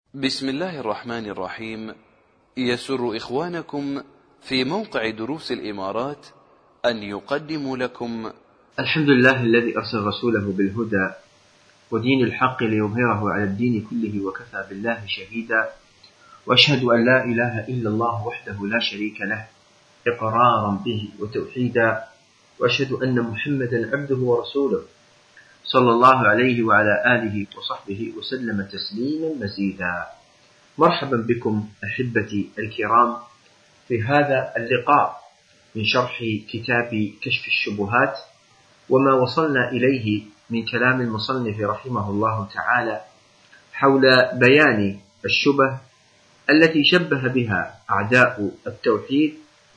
بسم الله الرحمن الرحيم. يسر إخوانكم في موقع دروس الإمارات أن يقدموا لكم الحمد لله الذي أرسل رسوله بالهدى ودين الحق ليظهره على الدين كله وكفى بالله شهيدا، وأشهد أن لا إله إلا الله وحده لا شريك له إقرارا به وتوحيدا، وأشهد أن محمدا عبده ورسوله صلى الله عليه وعلى آله وصحبه وسلم تسليما مزيدا. مرحبا بكم أحبتي الكرام في هذا اللقاء من شرح كتاب كشف الشبهات، وما وصلنا إليه من كلام المصنف رحمه الله تعالى حول بيان الشبه التي شبه بها أعداء التوحيد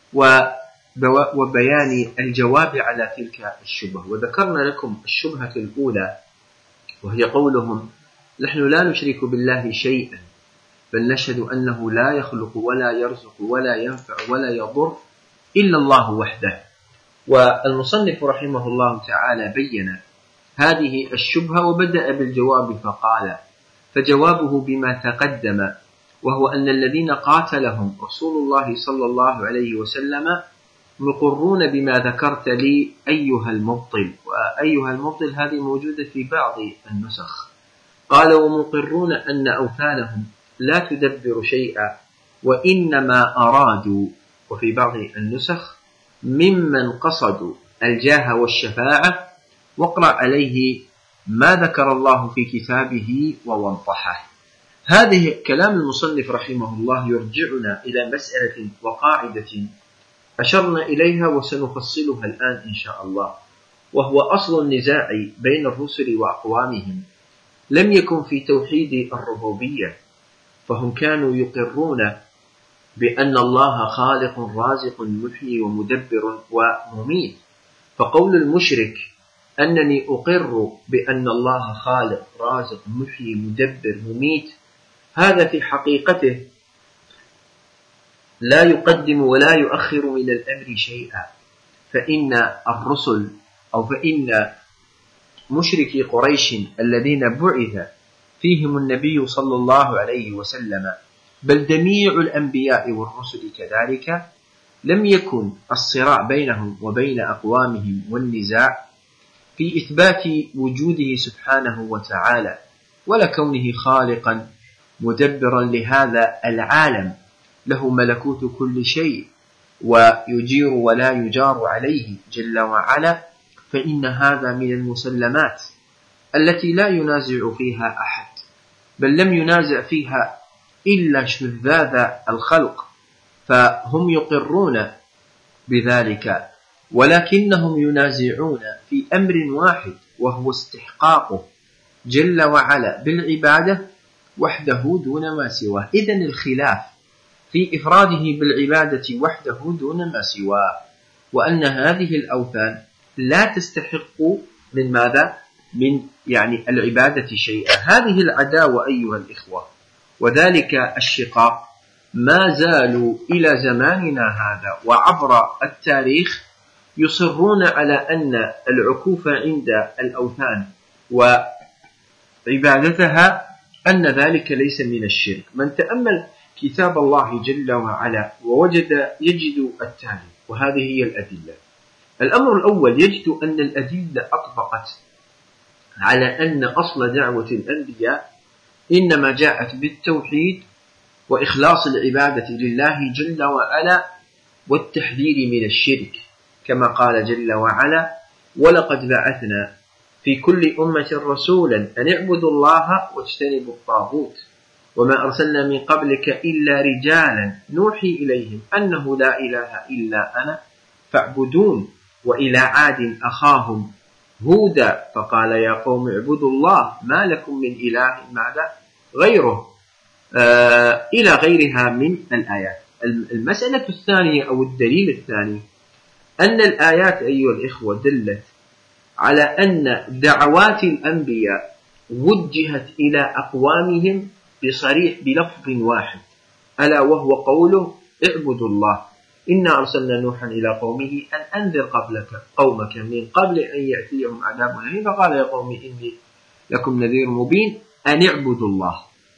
وبيان الجواب على تلك الشبه. وذكرنا لكم الشبهة الأولى وهي قولهم: نحن لا نشرك بالله شيئا بل نشهد أنه لا يخلق ولا يرزق ولا ينفع ولا يضر إلا الله وحده. والمصنف رحمه الله تعالى بين هذه الشبهة وبدأ بالجواب فقال: فجوابه بما تقدم، وهو أن الذين قاتلهم رسول الله صلى الله عليه وسلم مقرون بما ذكرت لي أيها المبطل. وأيها المبطل هذه موجودة في بعض النسخ. قال: ومقرون أن أوثانهم لا تدبر شيئا وإنما أرادوا. وفي بعض النسخ: ممن قصدوا الجاه والشفاعة، واقرأ عليه ما ذكر الله في كتابه ووضحه. هذه كلام المصنف رحمه الله يرجعنا إلى مسألة وقاعدة أشرنا إليها وسنفصلها الآن إن شاء الله، وهو أصل النزاع بين الرسل وأقوامهم لم يكن في توحيد الربوبية، فهم كانوا يقرون بأن الله خالق رازق محيي ومدبر ومميت. فقول المشرك أنني أقر بأن الله خالق رازق محيي مدبر مميت، هذا في حقيقته لا يقدم ولا يؤخر من الأمر شيئا. فإن الرسل أو فإن مشركي قريش الذين بعث فيهم النبي صلى الله عليه وسلم، بل جميع الأنبياء والرسل كذلك، لم يكن الصراع بينهم وبين أقوامهم والنزاع في إثبات وجوده سبحانه وتعالى ولا كونه خالقا مدبرا لهذا العالم، له ملكوت كل شيء ويجير ولا يجار عليه جل وعلا. فإن هذا من المسلمات التي لا ينازع فيها أحد، بل لم ينازع فيها إلا شذاذ الخلق، فهم يقرون بذلك، ولكنهم ينازعون في أمر واحد وهو استحقاقه جل وعلا بالعبادة وحده دون ما سواه. إذن الخلاف في إفراده بالعبادة وحده دون ما سواه، وأن هذه الأوثان لا تستحق من ماذا؟ من العبادة شيئا. هذه العداوة أيها الإخوة وذلك الشقاق ما زالوا إلى زماننا هذا وعبر التاريخ يصرون على أن العكوف عند الأوثان وعبادتها أن ذلك ليس من الشرك. من تأمل كتاب الله جل وعلا يجد التالي، وهذه هي الأدلة. الأمر الأول، يجد أن الأدلة أطبقت على أن أصل دعوة الأنبياء إنما جاءت بالتوحيد وإخلاص العبادة لله جل وعلا والتحذير من الشرك، كما قال جل وعلا: ولقد بعثنا في كل أمة رسولا أن اعبدوا الله واجتنبوا الطاغوت وما أرسلنا من قبلك إلا رجالا نوحي إليهم أنه لا إله إلا أنا فاعبدون. وإلى عاد أخاهم هودا فقال: يا قوم اعبدوا الله ما لكم من إله غيره، إلى غيرها من الآيات. المسألة الثانية أو الدليل الثاني أن الآيات أيها الإخوة دلت على أن دعوات الأنبياء وجهت إلى أقوامهم بصريح بلفظ واحد، ألا وهو قوله: اعبدوا الله. إنا أرسلنا نوحا إلى قومه أن أنذر قومك من قبل أن يأتيهم عذاب أليم فقال: يا قوم إني لكم نذير مبين أن اعبدوا الله.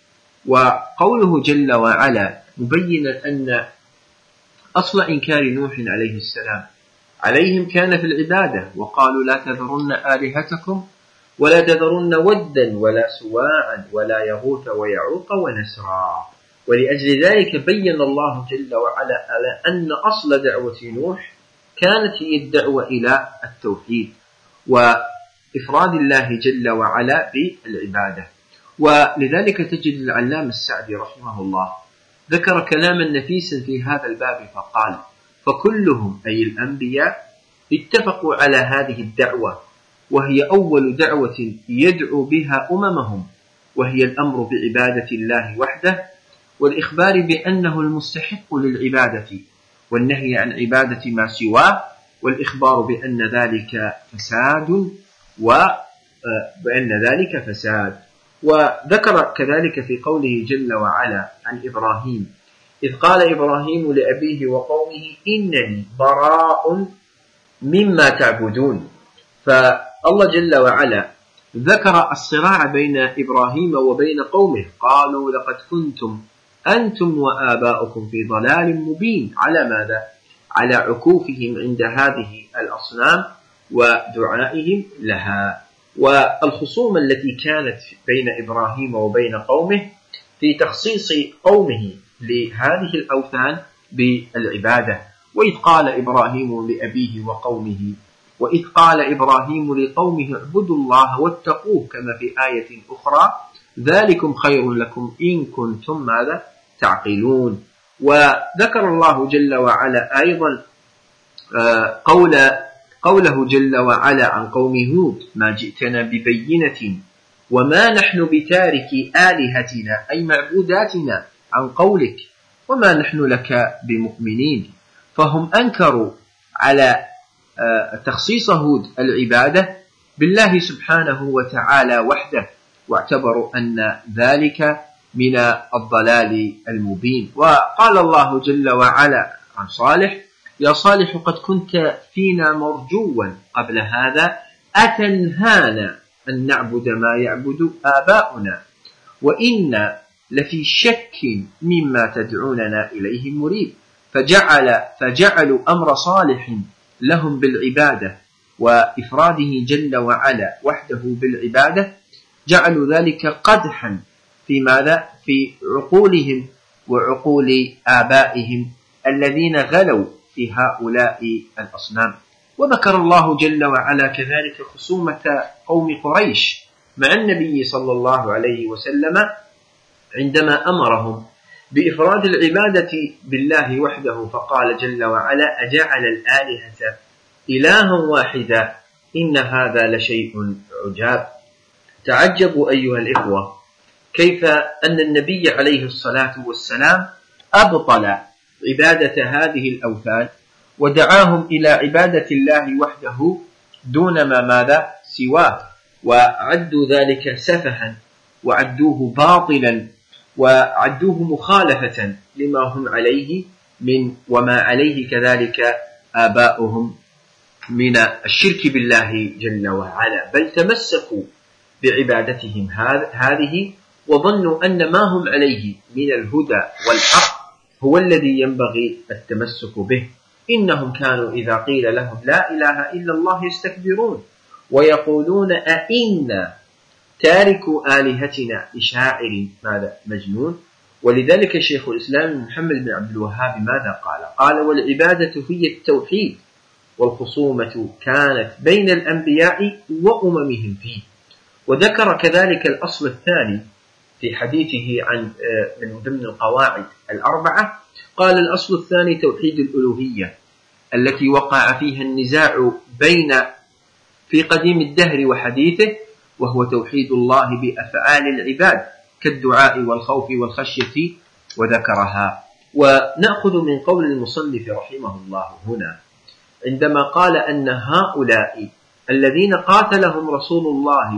وقوله جل وعلا مبينا أن أصل إنكار نوح عليه السلام عليهم كان في العبادة، وقالوا لا تذرن آلهتكم ولا تذرن ودا ولا سواعا ولا يغوث ويعوق ونسرا. ولأجل ذلك بين الله جل وعلا على أن أصل دعوة نوح كانت هي الدعوة إلى التوحيد وإفراد الله جل وعلا بالعبادة. ولذلك تجد العلامة السعدي رحمه الله ذكر كلاما نفيسا في هذا الباب فقال: فكلهم أي الأنبياء اتفقوا على هذه الدعوة، وهي أول دعوة يدعو بها أممهم، وهي الأمر بعبادة الله وحده، والإخبار بأنه المستحق للعبادة، والنهي عن عبادة ما سواه، والإخبار بأن ذلك فساد. وذكر كذلك في قوله جل وعلا عن إبراهيم: إذ قال إبراهيم لأبيه وقومه إنني براء مما تعبدون. فالله جل وعلا ذكر الصراع بين إبراهيم وبين قومه، قالوا لقد كنتم أنتم وآباؤكم في ضلال مبين. على ماذا؟ على عكوفهم عند هذه الأصنام ودعائهم لها. والخصومة التي كانت بين إبراهيم وبين قومه في تخصيص قومه لهذه الأوثان بالعبادة. وإذ قال إبراهيم لأبيه وقومه وإذ قال إبراهيم لقومه اعبدوا الله واتقوه، كما في آية أخرى: ذلكم خير لكم إن كنتم ماذا تعقلون. وذكر الله جل وعلا أيضا قوله جل وعلا عن قوم هود: ما جئتنا ببينة وما نحن بتارك آلهتنا أي معبوداتنا عن قولك وما نحن لك بمؤمنين. فهم أنكروا على تخصيص هود العبادة بالله سبحانه وتعالى وحده، واعتبروا أن ذلك من الضلال المبين. وقال الله جل وعلا عن صالح: يا صالح قد كنت فينا مرجوا قبل هذا أتنهانا أن نعبد ما يعبد آباؤنا وإنا لفي شك مما تدعوننا إليه مريب. فجعلوا أمر صالح لهم بالعبادة وإفراده جل وعلا وحده بالعبادة، جعلوا ذلك قدحا في ماذا؟ في عقولهم وعقول آبائهم الذين غلوا في هؤلاء الأصنام. وذكر الله جل وعلا كذلك خصومة قوم قريش مع النبي صلى الله عليه وسلم عندما أمرهم بإفراد العبادة بالله وحده، فقال جل وعلا: أجعل الآلهة إلها واحدا إن هذا لشيء عجاب. تعجبوا أيها الإخوة كيف أن النبي عليه الصلاة والسلام أبطل عبادة هذه الأوثان ودعاهم إلى عبادة الله وحده دون ماذا سواه، وعدوا ذلك سفها وعدوه باطلا وعدوه مخالفة لما هم عليه من وما عليه كذلك آباؤهم من الشرك بالله جل وعلا، بل تمسكوا بعبادتهم هذه وظنوا أن ما هم عليه من الهدى والحق هو الذي ينبغي التمسك به. إنهم كانوا إذا قيل لهم لا إله إلا الله يستكبرون ويقولون أئنا تاركوا آلهتنا لشاعر ماذا مجنون. ولذلك شيخ الإسلام محمد بن عبد الوهاب ماذا قال: والعبادة هي التوحيد، والخصومة كانت بين الأنبياء وأممهم فيه. وذكر كذلك الأصل الثاني في حديثه عن من ضمن القواعد الأربعة، قال: الأصل الثاني توحيد الألوهية التي وقع فيها النزاع بين في قديم الدهر وحديثه، وهو توحيد الله بأفعال العباد كالدعاء والخوف والخشية، وذكرها. ونأخذ من قول المصنف رحمه الله هنا عندما قال أن هؤلاء الذين قاتلهم رسول الله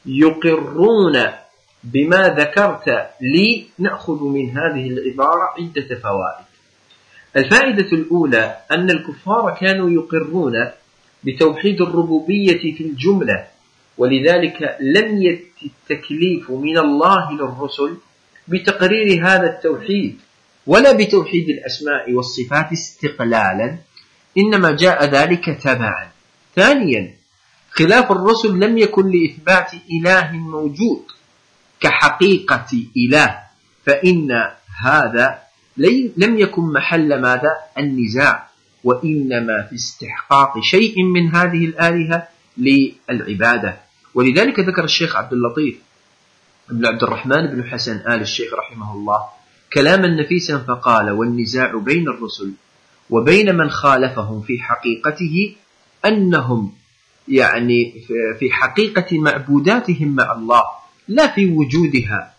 يقرون بما ذكرت لي، نأخذ من هذه العبارة عدة فوائد. الفائدة الأولى أن الكفار كانوا يقرون بتوحيد الربوبية في الجملة، ولذلك لم يأتي التكليف من الله للرسل بتقرير هذا التوحيد ولا بتوحيد الأسماء والصفات استقلالا، إنما جاء ذلك تبعا. ثانيا، خلاف الرسل لم يكن لإثبات إله موجود كحقيقة إله، فإن هذا لم يكن محل ماذا؟ النزاع، وإنما في استحقاق شيء من هذه الآلهة للعبادة. ولذلك ذكر الشيخ عبد اللطيف بن عبد الرحمن بن حسن آل الشيخ رحمه الله كلاما نفيسا فقال: والنزاع بين الرسل وبين من خالفهم في حقيقته أنهم يعني في حقيقة معبوداتهم مع الله لا في وجودها،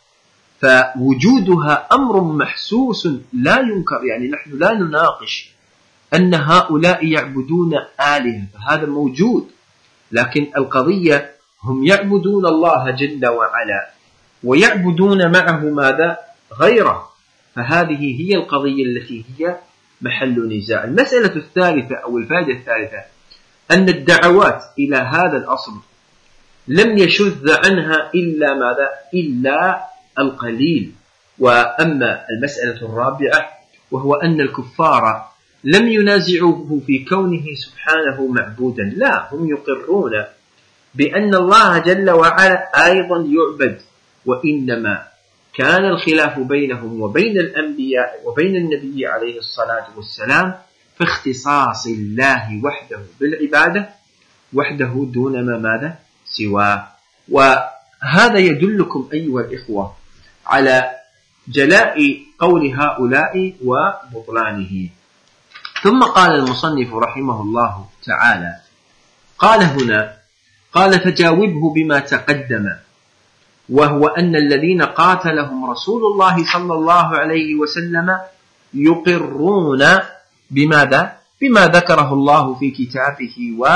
فوجودها أمر محسوس لا ينكر، يعني نحن لا نناقش أن هؤلاء يعبدون آلهة، فهذا موجود، لكن القضية هم يعبدون الله جل وعلا ويعبدون معه ماذا؟ غيره، فهذه هي القضية التي هي محل نزاع. المسألة الثالثة أو الفائدة الثالثة أن الدعوات إلى هذا الأصل لم يشذ عنها إلا ماذا؟ إلا القليل. وأما المسألة الرابعة وهو أن الكفار لم ينازعوه في كونه سبحانه معبودا، لا، هم يقرون بأن الله جل وعلا أيضا يعبد، وإنما كان الخلاف بينهم وبين الأنبياء وبين النبي عليه الصلاة والسلام في اختصاص الله وحده بالعبادة وحده دون ما ماذا سواه. وهذا يدلكم أيها الإخوة على جلاء قول هؤلاء وبطلانه. ثم قال المصنف رحمه الله تعالى، قال هنا، قال: فجاوبه بما تقدم، وهو أن الذين قاتلهم رسول الله صلى الله عليه وسلم يقرون بماذا؟ بما ذكره الله في كتابه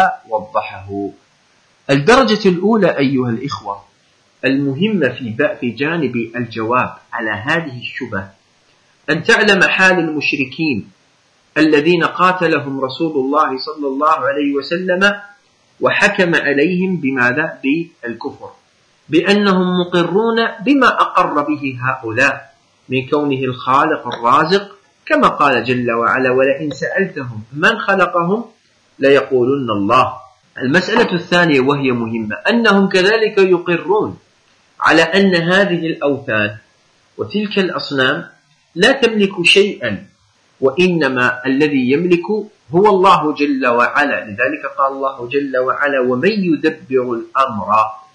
ووضحه. الدرجة الأولى أيها الإخوة المهمة في جانب الجواب على هذه الشبهة أن تعلم حال المشركين الذين قاتلهم رسول الله صلى الله عليه وسلم وحكم عليهم بماذا؟ بالكفر، بأنهم مقرون بما أقر به هؤلاء من كونه الخالق الرازق، كما قال جل وعلا: ولئن سألتهم من خلقهم ليقولن الله. المسألة الثانية وهي مهمة أنهم كذلك يقرون على أن هذه الأوثان وتلك الأصنام لا تملك شيئا، وإنما الذي يملك هو الله جل وعلا. لذلك قال الله جل وعلا: ومن يدبر الأمر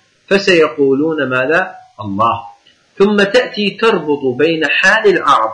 فسيقولون ماذا؟ الله. ثم تأتي تربط بين حال العرب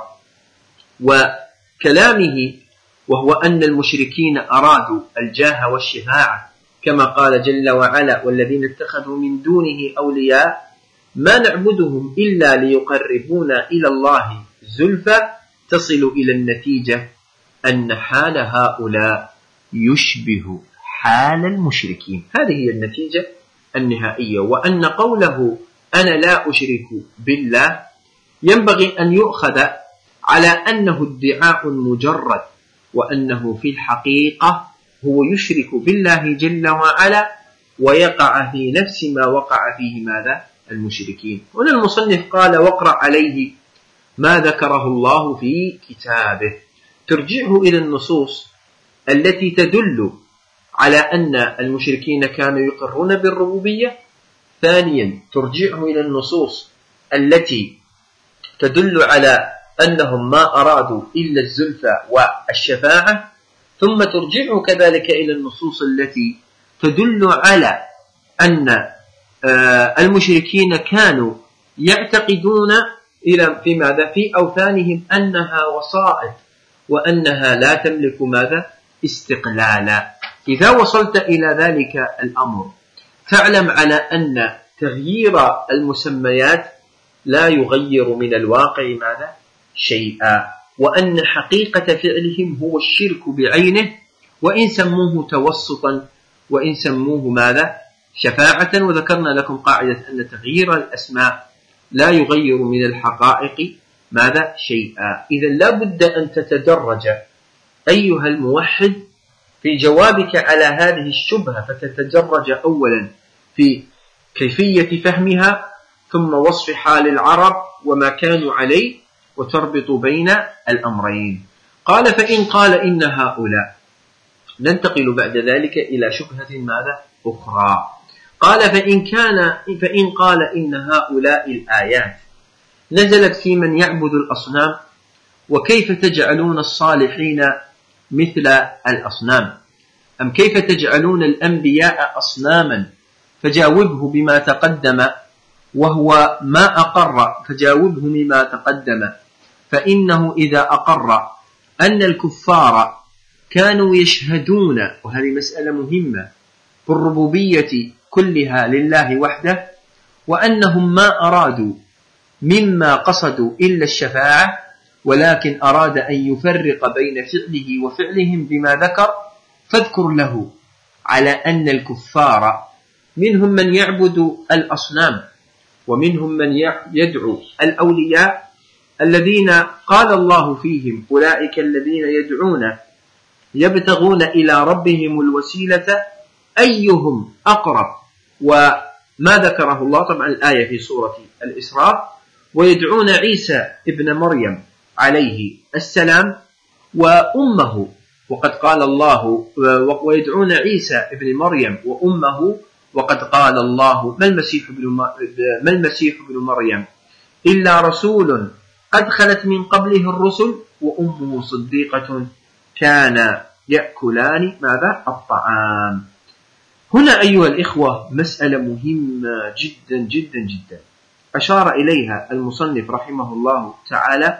وكلامه، وهو أن المشركين أرادوا الجاه والشفاعة، كما قال جل وعلا: والذين اتخذوا من دونه أولياء ما نعبدهم إلا ليقربونا إلى الله زلفى، تصل إلى النتيجة أن حال هؤلاء يشبه حال المشركين. هذه هي النتيجة النهائية. وأن قوله أنا لا أشرك بالله ينبغي أن يؤخذ على أنه ادعاء مجرد، وأنه في الحقيقة هو يشرك بالله جل وعلا ويقع في نفس ما وقع فيه ماذا؟ المشركين. هنا المصنف قال: واقرأ عليه ما ذكره الله في كتابه، ترجعه إلى النصوص التي تدل على أن المشركين كانوا يقرون بالربوبية. ثانيا، ترجعه إلى النصوص التي تدل على أنهم ما أرادوا إلا الزلفى والشفاعة. ثم ترجعه كذلك إلى النصوص التي تدل على أن المشركين كانوا يعتقدون في ماذا؟ في أوثانهم أنها وسائط وأنها لا تملك ماذا؟ استقلالا. إذا وصلت إلى ذلك الأمر تعلم على أن تغيير المسميات لا يغير من الواقع ماذا؟ شيئا، وأن حقيقة فعلهم هو الشرك بعينه، وإن سموه توسطا وإن سموه ماذا؟ شفاعة. وذكرنا لكم قاعدة أن تغيير الأسماء لا يغير من الحقائق ماذا؟ شيئا. إذا لا بد أن تتدرج أيها الموحد في جوابك على هذه الشبهة، فتتدرج أولا في كيفية فهمها، ثم وصف حال العرب وما كانوا عليه وتربط بين الأمرين. قال فإن قال إن هؤلاء، ننتقل بعد ذلك إلى شبهة ماذا أخرى. قال فإن قال إن هؤلاء الآيات نزلت في من يعبد الأصنام، وكيف تجعلون الصالحين مثل الأصنام، أم كيف تجعلون الأنبياء أصناما، فجاوبه بما تقدم، وهو ما أقر فجاوبه بما تقدم، فإنه إذا أقر أن الكفار كانوا يشهدون، وهذه مسألة مهمة، بالربوبية كلها لله وحده، وأنهم ما أرادوا مما قصدوا إلا الشفاعة، ولكن أراد أن يفرق بين فعله وفعلهم بما ذكر، فاذكر له على أن الكفار منهم من يعبد الأصنام، ومنهم من يدعو الأولياء الذين قال الله فيهم أولئك الذين يدعون يبتغون إلى ربهم الوسيلة أيهم أقرب، وما ذكره الله طبعا الآية في سورة الإسراء، ويدعون عيسى ابن مريم عليه السلام وأمه، وقد قال الله ويدعون عيسى ابن مريم وأمه، وقد قال الله ما المسيح ابن مريم إلا رسول قد خلت من قبله الرسل وأمه صديقة كان يأكلان ماذا الطعام. هنا أيها الإخوة مسألة مهمة جدا جدا جدا أشار إليها المصنف رحمه الله تعالى،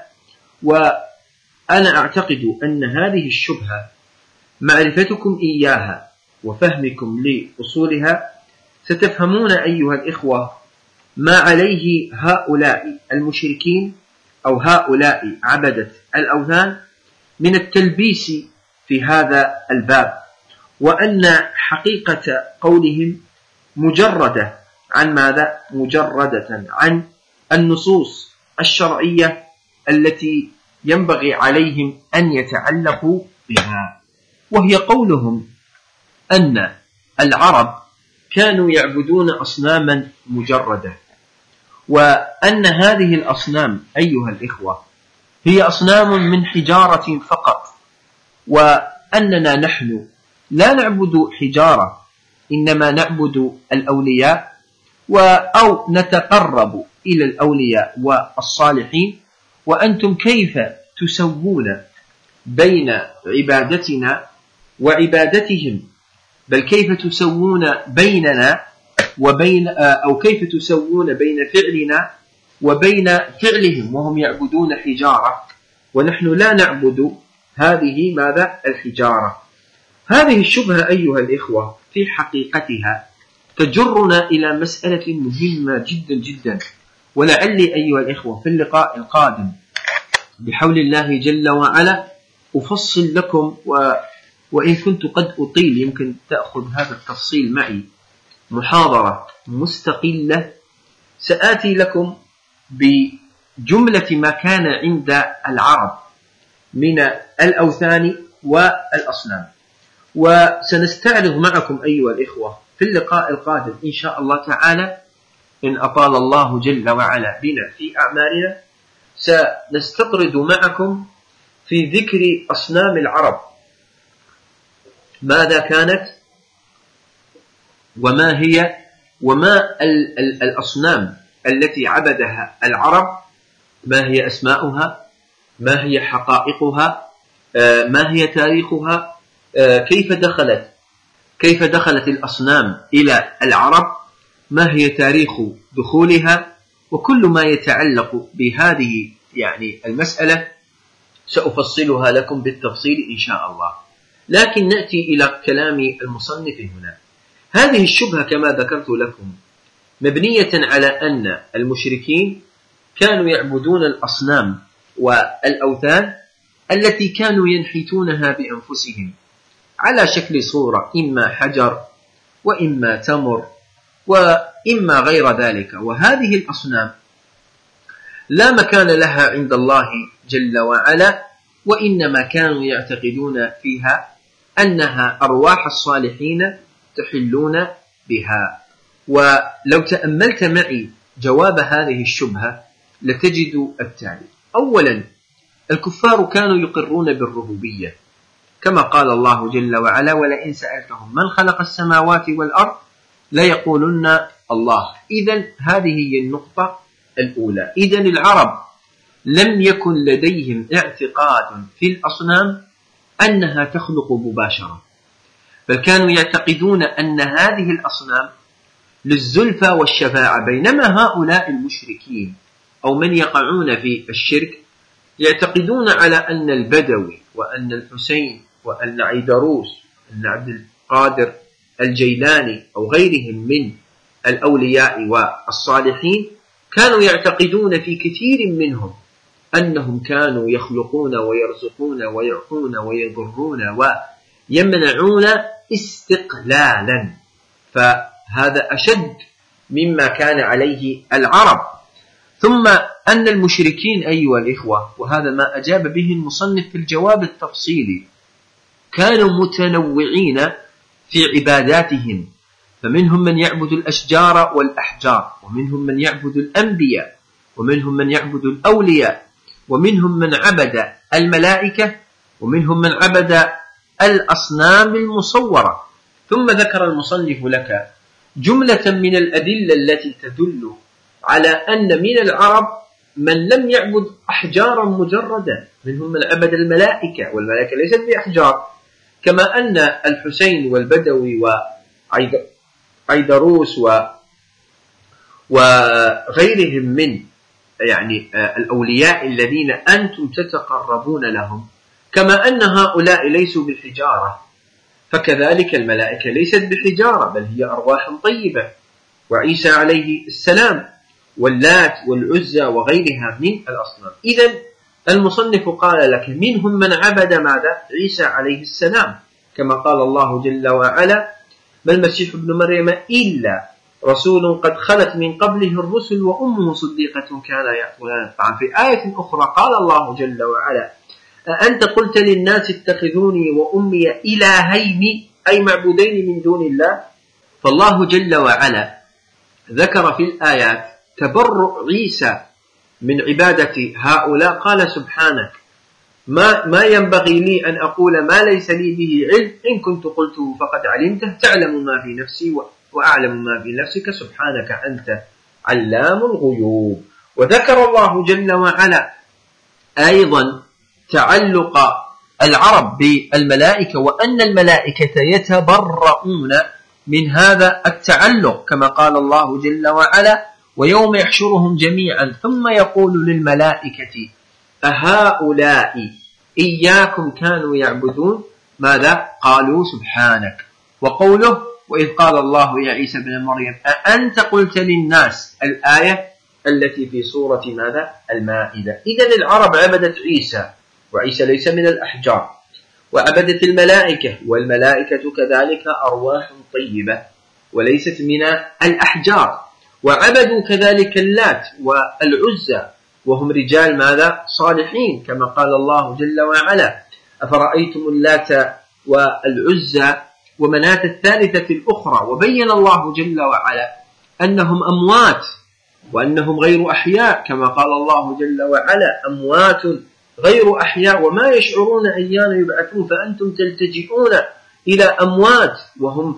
وأنا أعتقد أن هذه الشبهة معرفتكم إياها وفهمكم لأصولها ستفهمون أيها الإخوة ما عليه هؤلاء المشركين أو هؤلاء عبدة الأوثان من التلبيس في هذا الباب، وأن حقيقة قولهم مجردة عن ماذا؟ مجردة عن النصوص الشرعية التي ينبغي عليهم أن يتعلقوا بها، وهي قولهم أن العرب كانوا يعبدون أصناما مجردة، وأن هذه الأصنام أيها الإخوة هي أصنام من حجارة فقط، وأننا نحن لا نعبد حجارة، إنما نعبد الأولياء أو نتقرب إلى الأولياء والصالحين، وأنتم كيف تسوون بين عبادتنا وعبادتهم، بل كيف تسوون بيننا وبين أو كيف تسوون بين فعلنا وبين فعلهم، وهم يعبدون حجارة ونحن لا نعبد هذه ماذا الحجارة. هذه الشبهة أيها الإخوة في حقيقتها تجرنا إلى مسألة مهمة جدا جدا، ولعلي أيها الإخوة في اللقاء القادم بحول الله جل وعلا أفصل لكم، وإن كنت قد أطيل يمكن تأخذ هذا التفصيل معي محاضرة مستقلة، سآتي لكم بجملة ما كان عند العرب من الأوثان والأصنام، وسنستعرض معكم أيها الإخوة في اللقاء القادم إن شاء الله تعالى، إن أطال الله جل وعلا بنا في أعمالنا، سنستطرد معكم في ذكر أصنام العرب ماذا كانت وما هي، وما الأصنام التي عبدها العرب، ما هي أسماؤها، ما هي حقائقها، ما هي تاريخها، كيف دخلت الأصنام إلى العرب، ما هي تاريخ دخولها، وكل ما يتعلق بهذه يعني المسألة سأفصلها لكم بالتفصيل إن شاء الله. لكن نأتي إلى كلام المصنف هنا. هذه الشبهة كما ذكرت لكم مبنية على أن المشركين كانوا يعبدون الأصنام والأوثان التي كانوا ينحتونها بأنفسهم على شكل صورة، إما حجر وإما تمر وإما غير ذلك، وهذه الأصنام لا مكان لها عند الله جل وعلا، وإنما كانوا يعتقدون فيها أنها أرواح الصالحين تحلون بها. ولو تأملت معي جواب هذه الشبهة لتجد التالي. أولا، الكفار كانوا يقرون بالربوبية، كما قال الله جل وعلا: ولئن سألتهم من خلق السماوات والأرض ليقولن الله. إذن هذه هي النقطة الأولى. إذن العرب لم يكن لديهم اعتقاد في الأصنام أنها تخلق مباشرة، بل كانوا يعتقدون أن هذه الأصنام للزلفى والشفاعة، بينما هؤلاء المشركين أو من يقعون في الشرك يعتقدون على أن البدوي وأن الحسين وأن عيدروس وأن عبد القادر الجيلاني أو غيرهم من الأولياء والصالحين كانوا يعتقدون في كثير منهم أنهم كانوا يخلقون ويرزقون ويعطون ويضرون ويمنعون استقلالا، فهذا أشد مما كان عليه العرب. ثم أن المشركين أيها الإخوة، وهذا ما أجاب به المصنف في الجواب التفصيلي، كانوا متنوعين في عباداتهم، فمنهم من يعبد الأشجار والأحجار، ومنهم من يعبد الأنبياء، ومنهم من يعبد الأولياء، ومنهم من عبد الملائكة، ومنهم من عبد الأصنام المصورة. ثم ذكر المصنف لك جملة من الأدلة التي تدل على أن من العرب من لم يعبد أحجارا مجردا، منهم من عبد الملائكة، والملائكة ليست بأحجار، كما أن الحسين والبدوي وعيدروس وغيرهم من الأولياء الذين أنتم تتقربون لهم، كما أن هؤلاء ليسوا بالحجارة، فكذلك الملائكة ليست بحجارة بل هي أرواح طيبة، وعيسى عليه السلام واللات والعزى وغيرها من الأصنام. إذن المصنف قال لك منهم من عبد ماذا؟ عيسى عليه السلام، كما قال الله جل وعلا: ما المسيح ابن مريم إلا رسول قد خلت من قبله الرسل وأمه صديقة كان يأكلان الطعام. في آية أخرى قال الله جل وعلا: أأنت قلت للناس اتخذوني وأمي إلهين، أي معبودين من دون الله. فالله جل وعلا ذكر في الآيات تبرؤ عيسى من عبادة هؤلاء، قال: سبحانك ما ينبغي لي أن أقول ما ليس لي به علم، إن كنت قلته فقد علمته، تعلم ما في نفسي وأعلم ما في نفسك، سبحانك أنت علام الغيوب. وذكر الله جل وعلا أيضا تعلق العرب بالملائكة، وأن الملائكة يتبرؤون من هذا التعلق، كما قال الله جل وعلا: ويوم يحشرهم جميعا ثم يقول للملائكة أهؤلاء إياكم كانوا يعبدون، ماذا؟ قالوا سبحانك. وقوله: وإذ قال الله يا عيسى بن مريم أأنت قلت للناس، الآية التي في سورة ماذا؟ المائدة. إذن العرب عبدت عيسى، وعيسى ليس من الأحجار، وعبدت الملائكة، والملائكة كذلك أرواح طيبة وليست من الأحجار، وعبدوا كذلك اللات والعزى، وهم رجال ماذا؟ صالحين، كما قال الله جل وعلا: أفرأيتم اللات والعزى ومناة الثالثة الأخرى. وبين الله جل وعلا أنهم أموات وأنهم غير أحياء، كما قال الله جل وعلا: أموات غير أحياء وما يشعرون أيان يبعثون، فأنتم تلتجئون إلى أموات وهم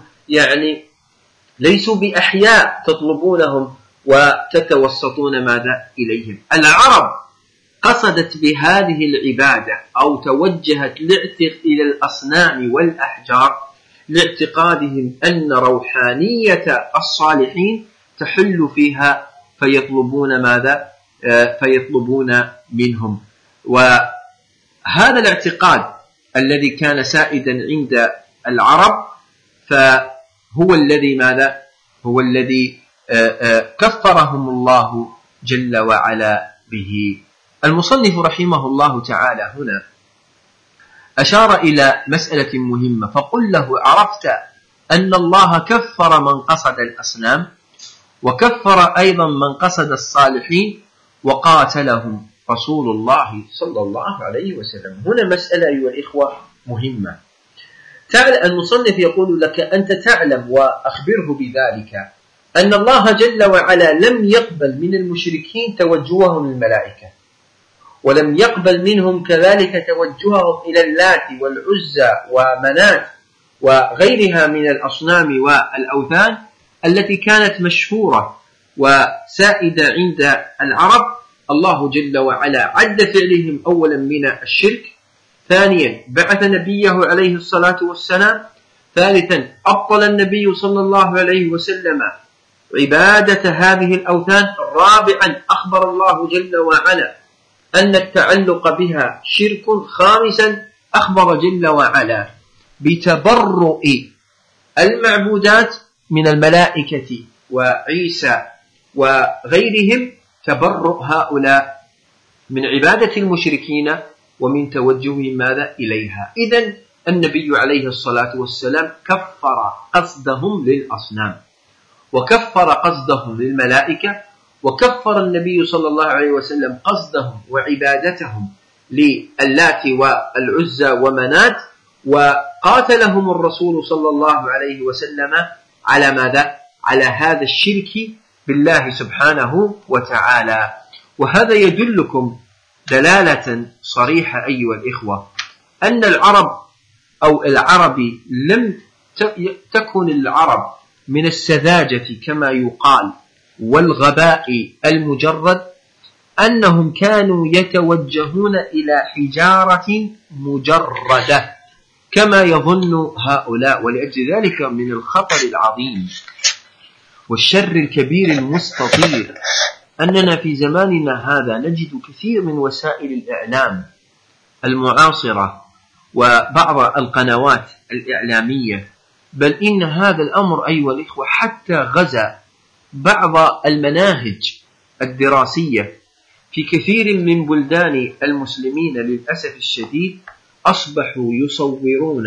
ليسوا بأحياء، تطلبونهم وتتوسطون ماذا؟ إليهم. العرب قصدت بهذه العبادة أو توجهت إلى الأصنام والأحجار لاعتقادهم أن روحانية الصالحين تحل فيها، فيطلبون ماذا؟ فيطلبون منهم. وهذا الاعتقاد الذي كان سائدا عند العرب فهو الذي ماذا؟ هو الذي كفرهم الله جل وعلا به. المصنف رحمه الله تعالى هنا أشار إلى مسألة مهمة، فقل له: عرفت أن الله كفر من قصد الأصنام، وكفر أيضا من قصد الصالحين، وقاتلهم رسول الله صلى الله عليه وسلم. هنا مسألة أيها الإخوة مهمة. المصنف يقول لك: أنت تعلم وأخبره بذلك أن الله جل وعلا لم يقبل من المشركين توجههم للملائكة، ولم يقبل منهم كذلك توجههم إلى اللات والعزى ومنات وغيرها من الأصنام والأوثان التي كانت مشهورة وسائدة عند العرب. الله جل وعلا عد فعلهم أولا من الشرك، ثانيا بعث نبيه عليه الصلاة والسلام، ثالثا أبطل النبي صلى الله عليه وسلم عبادة هذه الأوثان، رابعا أخبر الله جل وعلا أن التعلق بها شرك، خامسا أخبر جل وعلا بتبرؤ المعبودات من الملائكة وعيسى وغيرهم، تبرؤ هؤلاء من عبادة المشركين ومن توجههم ماذا إليها. إذن النبي عليه الصلاة والسلام كفر قصدهم للأصنام، وكفر قصدهم للملائكة، وكفر النبي صلى الله عليه وسلم قصدهم وعبادتهم للات والعزى ومنات، وقاتلهم الرسول صلى الله عليه وسلم على ماذا؟ على هذا الشرك بالله سبحانه وتعالى. وهذا يدلكم دلالة صريحة أيها الإخوة أن العرب أو العربي لم تكن العرب من السذاجة كما يقال والغباء المجرد، أنهم كانوا يتوجهون إلى حجارة مجردة كما يظن هؤلاء. ولأجل ذلك من الخطر العظيم والشر الكبير المستطير أننا في زماننا هذا نجد كثير من وسائل الإعلام المعاصرة وبعض القنوات الإعلامية، بل إن هذا الأمر أيها الإخوة حتى غزا بعض المناهج الدراسية في كثير من بلدان المسلمين. للأسف الشديد أصبحوا يصورون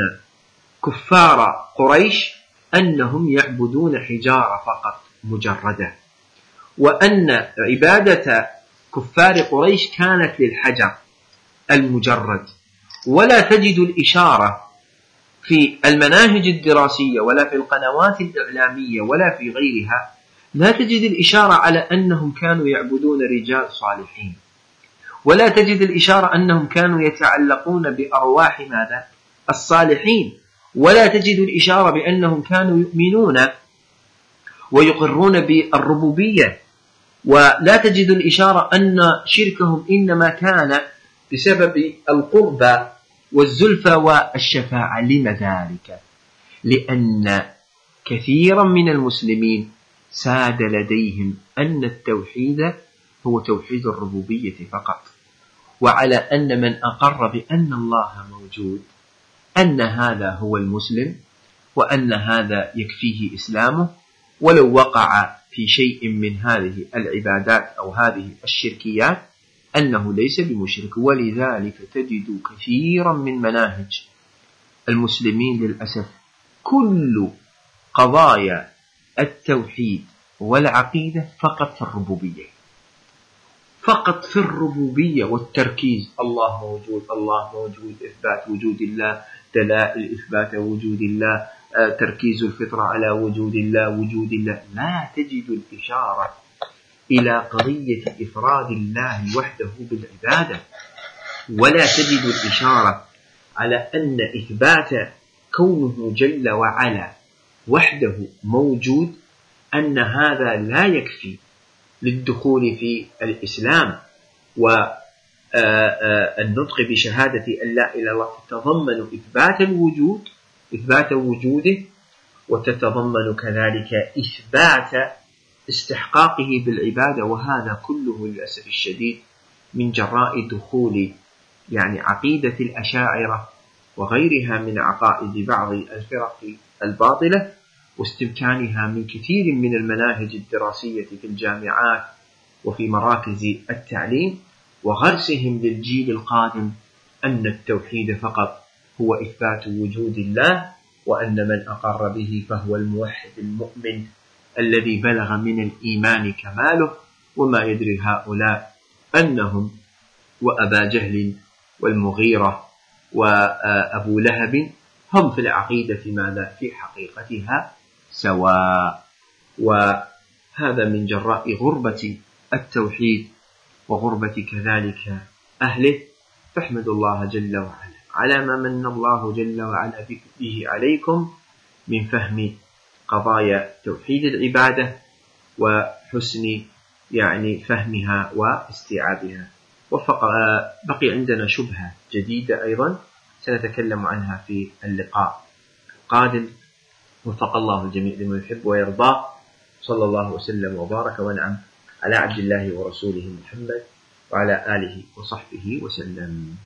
كفار قريش أنهم يعبدون حجارة فقط مجردة، وأن عبادة كفار قريش كانت للحجر المجرد. ولا تجد الإشارة في المناهج الدراسية ولا في القنوات الإعلامية ولا في غيرها، لا تجد الإشارة على أنهم كانوا يعبدون رجال صالحين، ولا تجد الإشارة أنهم كانوا يتعلقون بأرواح ماذا؟ الصالحين، ولا تجد الإشارة بأنهم كانوا يؤمنون ويقرون بالربوبية، ولا تجد الإشارة أن شركهم إنما كان بسبب القربى والزلفى والشفاعة. لما ذلك؟ لأن كثيرا من المسلمين ساد لديهم أن التوحيد هو توحيد الربوبية فقط، وعلى أن من أقر بأن الله موجود أن هذا هو المسلم، وأن هذا يكفيه إسلامه، ولو وقع في شيء من هذه العبادات أو هذه الشركيات أنه ليس بمشرك. ولذلك تجد كثيرا من مناهج المسلمين للأسف كل قضايا التوحيد والعقيدة فقط في الربوبية، فقط في الربوبية والتركيز. الله موجود، الله موجود، إثبات وجود الله، دلائل إثبات وجود الله، تركيز الفطرة على وجود الله، وجود الله. لا تجد الإشارة إلى قضية إفراد الله وحده بالعبادة، ولا تجد الإشارة على أن إثبات كونه جل وعلا وحده موجود أن هذا لا يكفي للدخول في الإسلام. والنطق بشهادة أن لا إله إلا الله تتضمن إثبات الوجود، إثبات وجوده، وتتضمن كذلك إثبات استحقاقه بالعبادة. وهذا كله للأسف الشديد من جراء دخول عقيدة الأشاعرة وغيرها من عقائد بعض الفرق الباطلة، واستمكانها من كثير من المناهج الدراسية في الجامعات وفي مراكز التعليم، وغرسهم للجيل القادم أن التوحيد فقط هو إثبات وجود الله، وأن من أقر به فهو الموحد المؤمن الذي بلغ من الإيمان كماله. وما يدري هؤلاء أنهم وأبا جهل والمغيرة وأبو لهب هم في العقيدة ماذا؟ في حقيقتها سواء. هذا من جراء غربة التوحيد وغربة كذلك أهله. فاحمدوا الله جل وعلا على ما من الله جل وعلا به عليكم من فهم قضايا توحيد العبادة وحسن فهمها واستيعابها. بقي عندنا شبهة جديدة أيضا سنتكلم عنها في اللقاء القادم. وفق الله الجميع لما يحب ويرضى. صلى الله وسلم وبارك ونعم على عبد الله ورسوله محمد وعلى آله وصحبه وسلم.